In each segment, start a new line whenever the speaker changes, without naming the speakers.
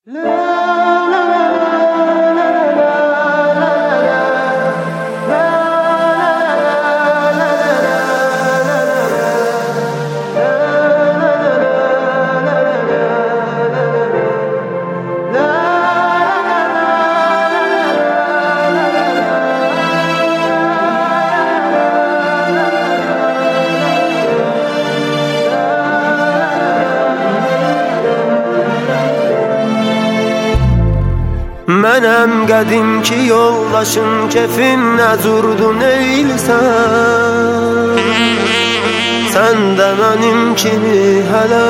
Mənim qədimki yoldaşım kefin nəzurdu neylisən Sən də mənim kimi hələ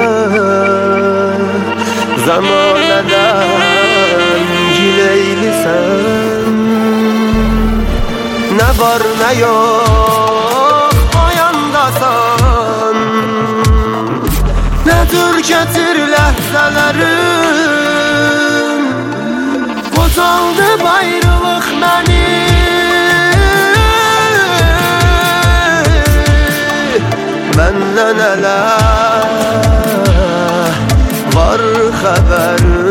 Zamanədən gileylisən Nə var nə yox o yandasan Nə tür keçir ləhzələrim Bozaldı bayrılıq məni Məndən ələ var xəbərim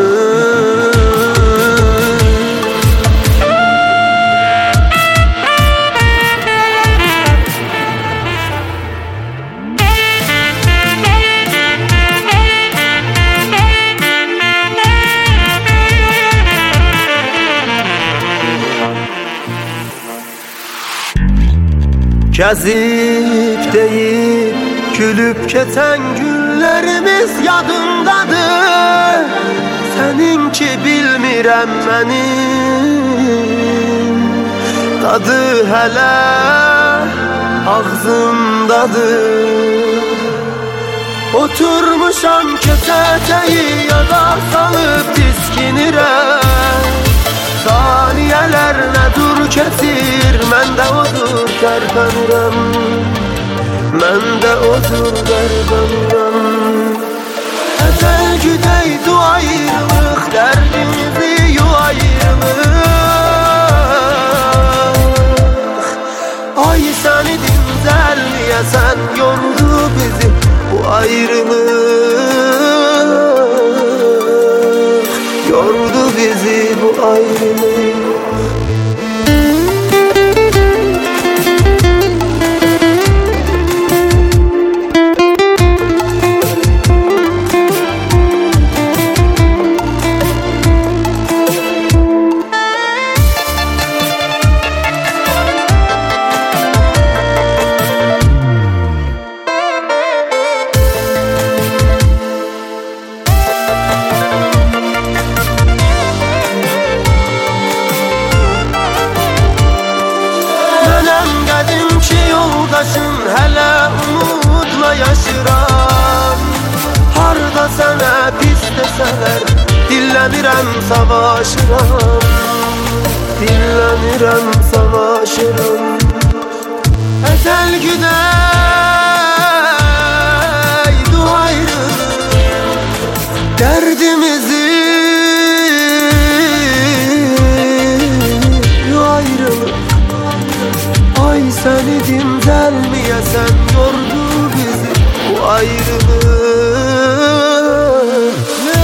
Gəzib deyib, gülüb keçən günlərimiz yadımdadır Səninki bilmirəm mənim Dadı hələ ağzımdadır Oturmuşam kötətəyi yada salıb diskinirəm Saniyələr nə dur keçir, məndə odur tərpənirəm Məndə odur tərpənirəm Əzəl güdək du ayrılıq, dərdimizi yu ayrılıq Ay səni dincəlləyəsən, yordu bizi bu ayrılıq Yordu bizi bu ayrılık Yoldaşım hələ umudla yaşıram Harda sənə pis desələr Dillənirəm, savaşıram Dillənirəm, savaşıram Əzəl güdək du ayrılıq Dərdimizi yu ayrılıq Ay səni dincəlməyəsən, yordu bizi bu ayrılıq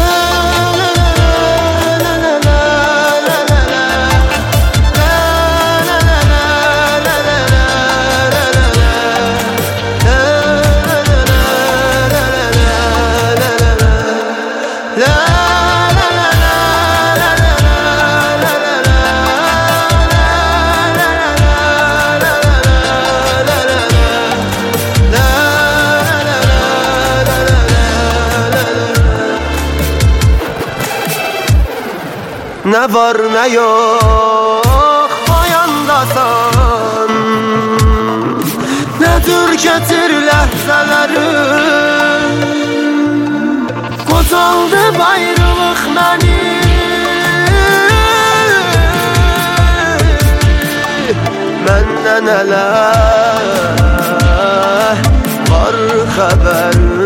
Nə var nə yox o yandasan Nə tür keçir ləhzələrim Qocaldı bayrılıq məni Məndən ələ var xəbərim